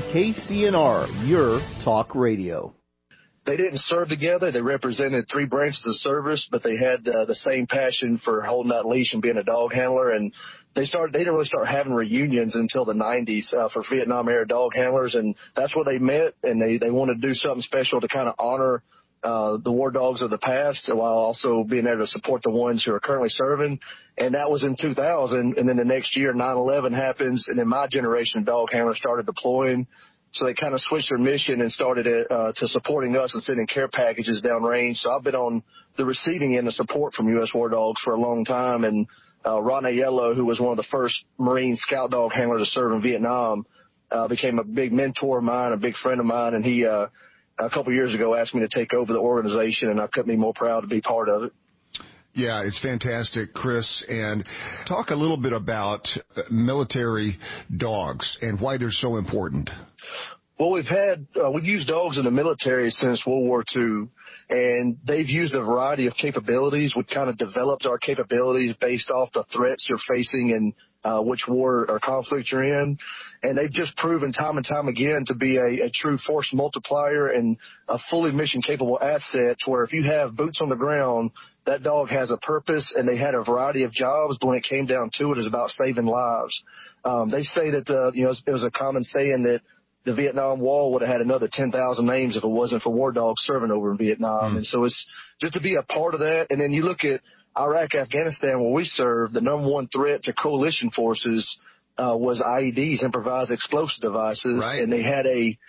KCNR, your talk radio.
They didn't serve together. They represented three branches of service, but they had the same passion for holding that leash and being a dog handler. And they didn't really start having reunions until the 90s for Vietnam-era dog handlers. And that's where they met, and they wanted to do something special to kind of honor the war dogs of the past while also being able to support the ones who are currently serving. And that was in 2000. And then the next year, 9/11 happens. And then my generation of dog handlers started deploying. So they kind of switched their mission and started to supporting us and sending care packages downrange. So I've been on the receiving end of support from U.S. War Dogs for a long time. And Ron Aiello, who was one of the first Marine scout dog handlers to serve in Vietnam, became a big mentor of mine, a big friend of mine. And he a couple of years ago asked me to take over the organization, and I couldn't be more proud to be part of it.
Yeah, it's fantastic, Chris. And talk a little bit about military dogs and why they're so important.
Well, we've used dogs in the military since World War II, and they've used a variety of capabilities. We kind of developed our capabilities based off the threats you're facing and which war or conflict you're in. And they've just proven time and time again to be a true force multiplier and a fully mission-capable asset to where if you have boots on the ground, that dog has a purpose, and they had a variety of jobs, but when it came down to it, it's about saving lives. They say that, it was a common saying that the Vietnam Wall would have had another 10,000 names if it wasn't for war dogs serving over in Vietnam. And so it's just to be a part of that. And then you look at Iraq, Afghanistan, where we served, the number one threat to coalition forces was IEDs, improvised explosive devices. Right. And they had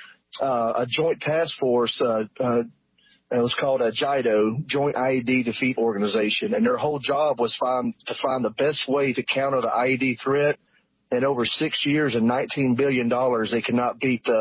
a joint task force, it was called a JIDO, Joint IED Defeat Organization. And their whole job was to find the best way to counter the IED threat. And over 6 years and $19 billion, they could not beat the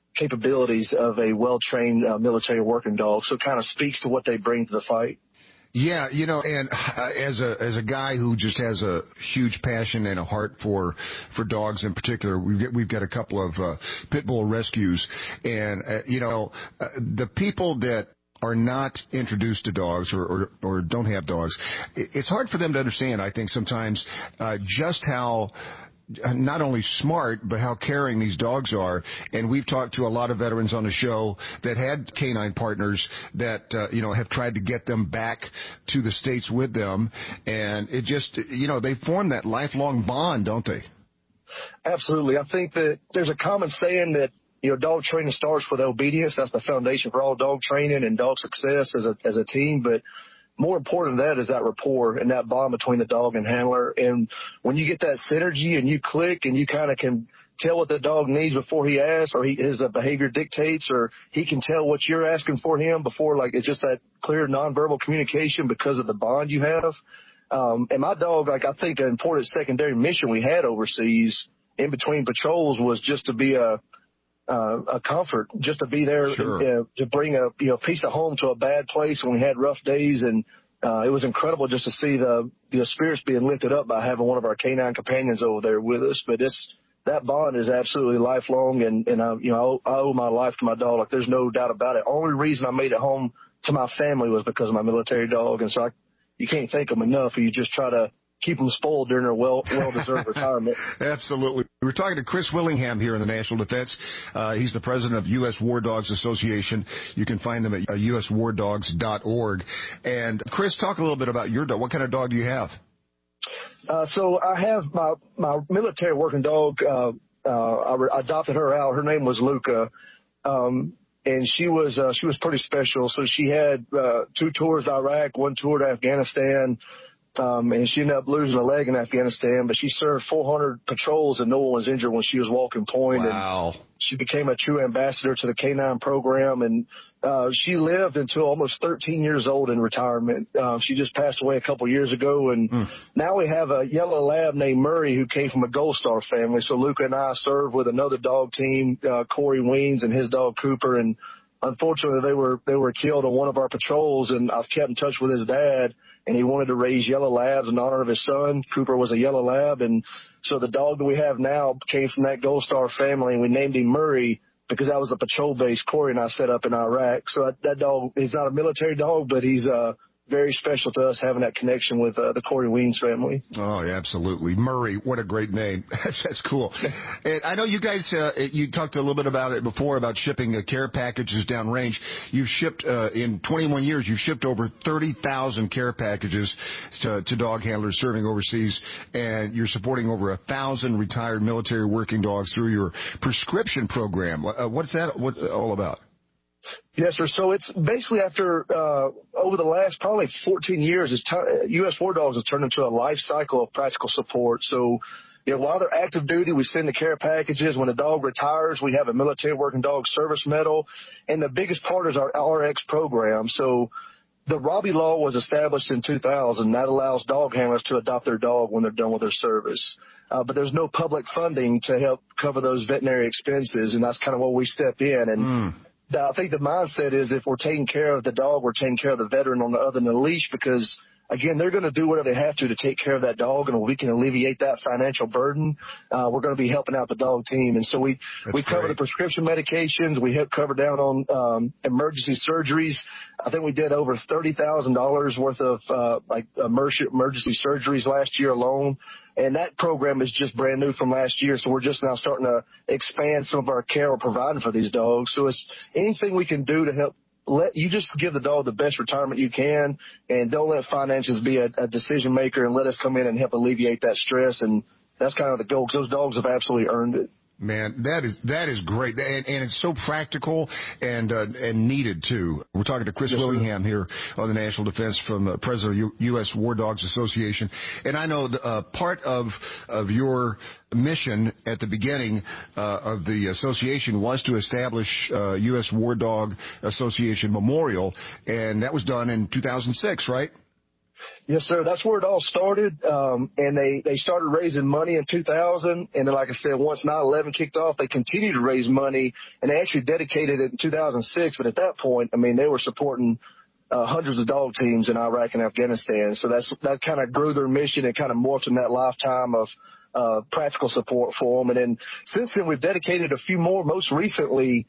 capabilities of a well-trained military working dog. So it kind of speaks to what they bring to the fight.
Yeah, and as a guy who just has a huge passion and a heart for dogs in particular, we've got a couple of pit bull rescues, and the people that are not introduced to dogs or don't have dogs, it's hard for them to understand, I think, sometimes just how not only smart, but how caring these dogs are. And we've talked to a lot of veterans on the show that had canine partners that, have tried to get them back to the States with them. And it just, they form that lifelong bond, don't they?
Absolutely. I think that there's a common saying that, dog training starts with obedience. That's the foundation for all dog training and dog success as a team. But more important than that is that rapport and that bond between the dog and handler. And when you get that synergy and you click and you kind of can tell what the dog needs before he asks, or his behavior dictates, or he can tell what you're asking for him before, like it's just that clear nonverbal communication because of the bond you have. And my dog, I think an important secondary mission we had overseas in between patrols was just to be a comfort, just to be there, sure, to bring a piece of home to a bad place when we had rough days. And it was incredible just to see the spirits being lifted up by having one of our canine companions over there with us. But that bond is absolutely lifelong, and I owe my life to my dog. Like, there's no doubt about it. Only reason I made it home to my family was because of my military dog, and so you can't thank them enough. You just try to keep them spoiled during their well-deserved retirement. Absolutely.
We're talking to Chris Willingham here in the National Defense. He's the president of U.S. War Dogs Association. You can find them at uswardogs.org. And Chris, talk a little bit about your dog. What kind of dog do you have?
So I have my military working dog. I adopted her out. Her name was Luca. And she was pretty special. So she had 2 tours to Iraq, 1 tour to Afghanistan. And she ended up losing a leg in Afghanistan, but she served 400 patrols and no one was injured when she was walking point.
Wow.
And she became a true ambassador to the K-9 program. And she lived until almost 13 years old in retirement. She just passed away a couple years ago. And now we have a yellow lab named Murray who came from a Gold Star family. So Luca and I served with another dog team, Corey Weens and his dog Cooper. And unfortunately, they were killed on one of our patrols. And I've kept in touch with his dad. And he wanted to raise yellow labs in honor of his son. Cooper was a yellow lab. And so the dog that we have now came from that Gold Star family, and we named him Murray because that was the patrol base Corey and I set up in Iraq. So that dog, he's not a military dog, but he's very special to us having that connection with the Corey Weens family.
Oh, yeah, absolutely. Murray, what a great name. That's cool. And I know you guys, you talked a little bit about it before, about shipping care packages downrange. You've shipped, in 21 years, you've shipped over 30,000 care packages to dog handlers serving overseas, and you're supporting over 1,000 retired military working dogs through your prescription program. What's that all about?
Yes, sir. So it's basically after over the last probably 14 years, U.S. War Dogs has turned into a life cycle of practical support. So, while they're active duty, we send the care packages. When the dog retires, we have a military working dog service medal. And the biggest part is our RX program. So the Robbie Law was established in 2000. That allows dog handlers to adopt their dog when they're done with their service. But there's no public funding to help cover those veterinary expenses, and that's kind of where we step in. And I think the mindset is if we're taking care of the dog, we're taking care of the veteran on the other end of the leash, because, again, they're going to do whatever they have to take care of that dog, and if we can alleviate that financial burden, we're going to be helping out the dog team. And so we cover the prescription medications. We cover down on emergency surgeries. I think we did over $30,000 worth of emergency surgeries last year alone. And that program is just brand new from last year, so we're just now starting to expand some of our care we're providing for these dogs. So it's anything we can do to help. You just give the dog the best retirement you can, and don't let finances be a decision maker, and let us come in and help alleviate that stress. And that's kind of the goal, because those dogs have absolutely earned it.
Man, that is great, and it's so practical and needed too. We're talking to Chris Willingham here on the National Defense, from president of U.S. War Dogs Association. And I know part of your mission at the beginning of the association was to establish U.S. War Dog Association Memorial, and that was done in 2006, right?
Yes, sir. That's where it all started. And they started raising money in 2000. And then, like I said, once 9/11 kicked off, they continued to raise money, and they actually dedicated it in 2006. But at that point, I mean, they were supporting hundreds of dog teams in Iraq and Afghanistan. So that kind of grew their mission and kind of morphed in that lifetime of practical support for them. And then since then, we've dedicated a few more. Most recently,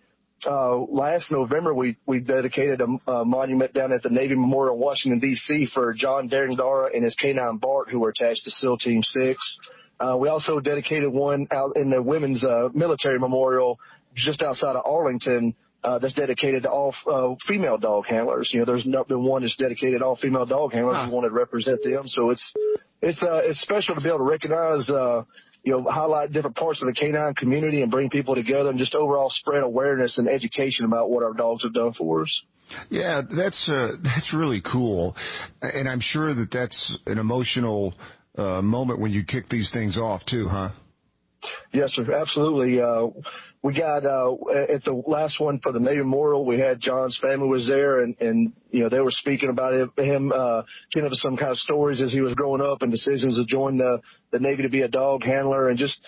last November, we dedicated a monument down at the Navy Memorial in Washington, D.C. for John Derringdara and his canine Bart, who were attached to SEAL Team 6. We also dedicated one out in the Women's Military Memorial just outside of Arlington that's dedicated to all female dog handlers. You know, there's not been one that's dedicated to all female dog handlers. We wanted to represent them. So it's special to be able to recognize highlight different parts of the canine community and bring people together and just overall spread awareness and education about what our dogs have done for us.
Yeah, that's really cool. And I'm sure that's an emotional moment when you kick these things off too, huh?
Yes, sir. Absolutely. We got at the last one for the Navy Memorial, we had John's family was there, and they were speaking about him kind of some kind of stories as he was growing up and decisions to join the Navy to be a dog handler. And just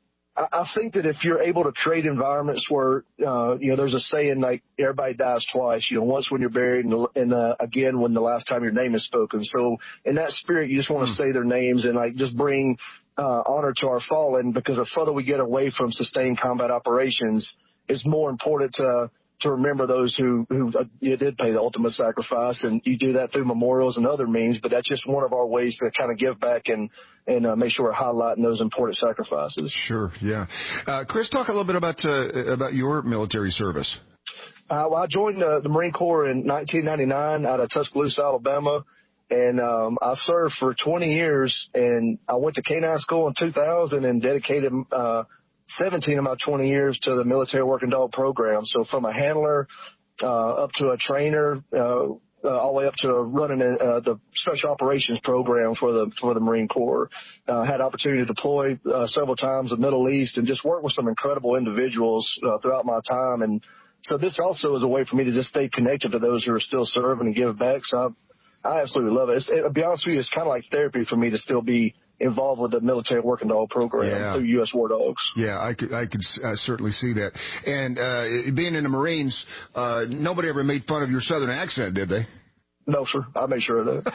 I think that if you're able to create environments where there's a saying like everybody dies twice, once when you're buried and again when the last time your name is spoken. So in that spirit, you just want to say their names and like just bring honor to our fallen, because the further we get away from sustained combat operations, it's more important to remember those who did pay the ultimate sacrifice. And you do that through memorials and other means, but that's just one of our ways to kind of give back and make sure we're highlighting those important sacrifices.
Sure, yeah. Chris, talk a little bit about your military service.
Well, I joined the Marine Corps in 1999 out of Tuscaloosa, Alabama. And I served for 20 years, and I went to canine school in 2000 and dedicated 17 of my 20 years to the military working dog program. So from a handler up to a trainer, all the way up to running the special operations program for the Marine Corps. Had opportunity to deploy several times in the Middle East and just work with some incredible individuals throughout my time. And so this also is a way for me to just stay connected to those who are still serving and give back. So I absolutely love it. To be honest with you, it's kind of like therapy for me to still be involved with the military working dog program through U.S. War Dogs. Yeah, I could certainly see that. And being in the Marines, nobody ever made fun of your Southern accent, did they? No, sir. I made sure of that.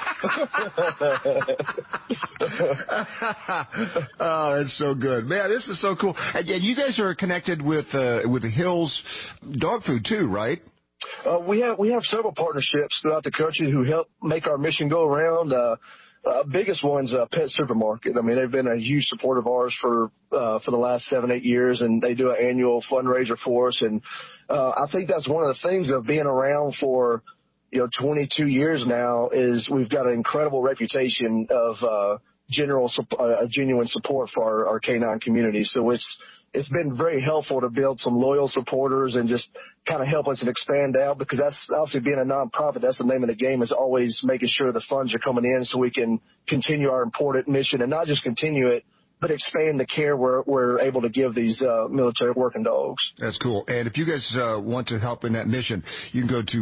Oh, that's so good. Man, this is so cool. And you guys are connected with the Hills Dog Food too, right?
We have several partnerships throughout the country who help make our mission go around. Biggest one's Pet Supermarket. I mean, they've been a huge supporter of ours for the last 7-8 years, and they do an annual fundraiser for us. And I think that's one of the things of being around for 22 years now is we've got an incredible reputation of genuine support for our canine community. So it's been very helpful to build some loyal supporters and just kind of help us and expand out, because that's obviously being a nonprofit. That's the name of the game, is always making sure the funds are coming in so we can continue our important mission, and not just continue it, but expand the care we're able to give these military working dogs. That's cool. And if you guys want to help in that mission, you can go to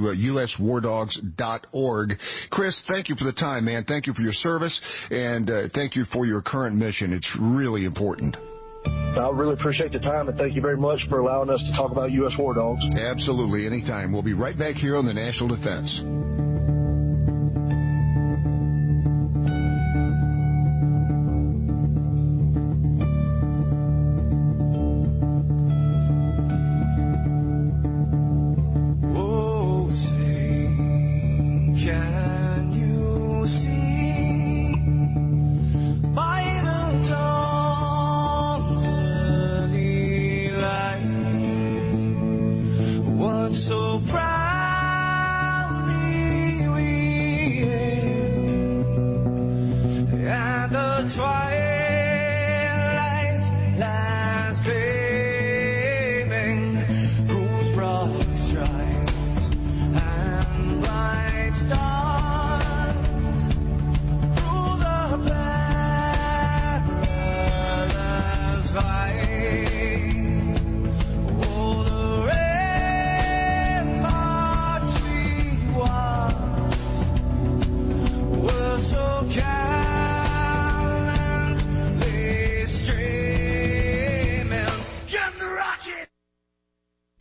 uswardogs.org. Chris, thank you for the time, man. Thank you for your service, and thank you for your current mission. It's really important. I really appreciate the time, and thank you very much for allowing us to talk about U.S. War Dogs. Absolutely. Anytime. We'll be right back here on the National Defense.
So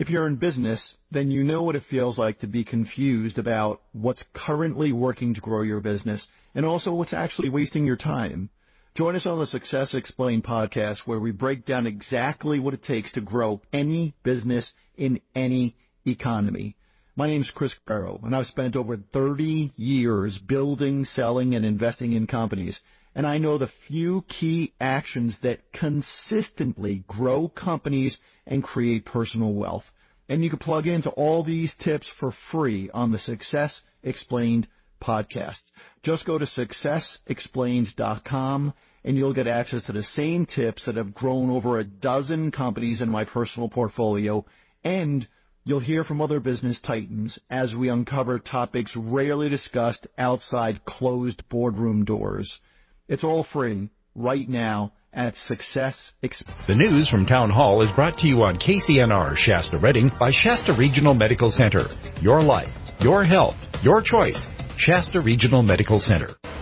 If you're in business, then you know what it feels like to be confused about what's currently working to grow your business and also what's actually wasting your time. Join us on the Success Explained podcast, where we break down exactly what it takes to grow any business in any economy. My name is Chris Barrow, and I've spent over 30 years building, selling, and investing in companies. And I know the few key actions that consistently grow companies and create personal wealth. And you can plug into all these tips for free on the Success Explained podcast. Just go to successexplained.com and you'll get access to the same tips that have grown over a dozen companies in my personal portfolio. And you'll hear from other business titans as we uncover topics rarely discussed outside closed boardroom doors. It's all free right now at Success Explained.
The news from Town Hall is brought to you on KCNR Shasta Redding by Shasta Regional Medical Center. Your life, your health, your choice. Shasta Regional Medical Center.